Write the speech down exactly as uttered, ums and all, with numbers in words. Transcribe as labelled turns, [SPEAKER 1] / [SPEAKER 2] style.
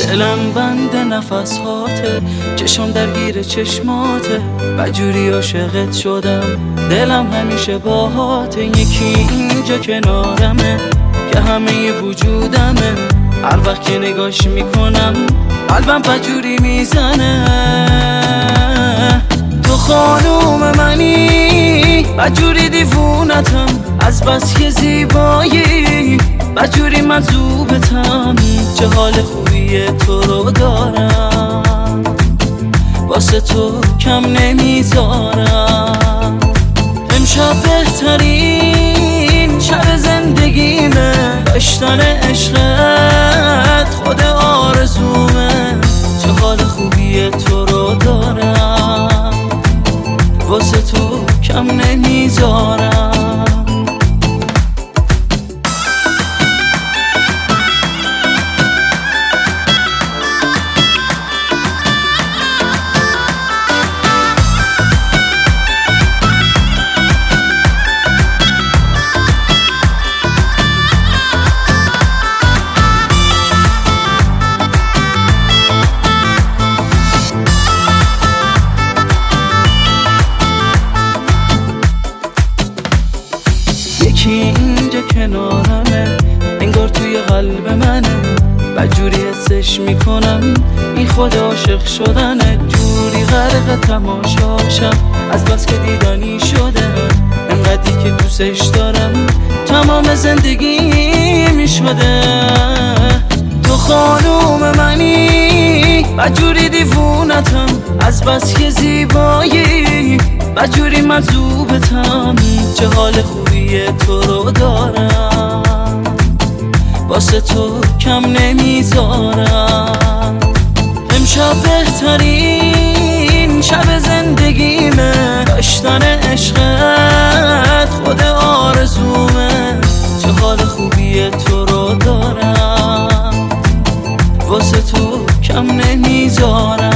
[SPEAKER 1] دلم بند نفس هاته، چشم درگیر چشماته، بجوری عاشقت شدم، دلم همیشه باهاته. یکی اینجا کنارمه که همه وجودمه، هر وقت که نگاش میکنم قلبم بجوری میزنه. تو خانوم منی، بجوری دیوونتم، از بس که زیبایی بجوری مجذوبتم. چه حال خوبی تو رو دارم، واسه تو کم نمیذارم. امشب بهترین شب زندگیمه، داشتن عشقت خود آرزومه. چه حال خوبی تو رو دارم، واسه تو کم نمیذارم. یکی اینجا کنارمه، انگار توی قلب منه، بجوری حسش میکنم این خود عاشق شدنه. جوری غرق تماشاشم، از بس که دیدنی شده، انقدری که دوستش دارم تمام زندگی میشده. تو خانوم منی، بجوری دیوونتم، از بس که زیبایی بجوری مجذوبتم. چه حال خوبی تو رو دارم، واسه تو کم نمیذارم. امشب بهترین شب زندگیمه، داشتن عشقت خود آرزومه. چه حال خوبی تو رو دارم، واسه تو کم نمیذارم.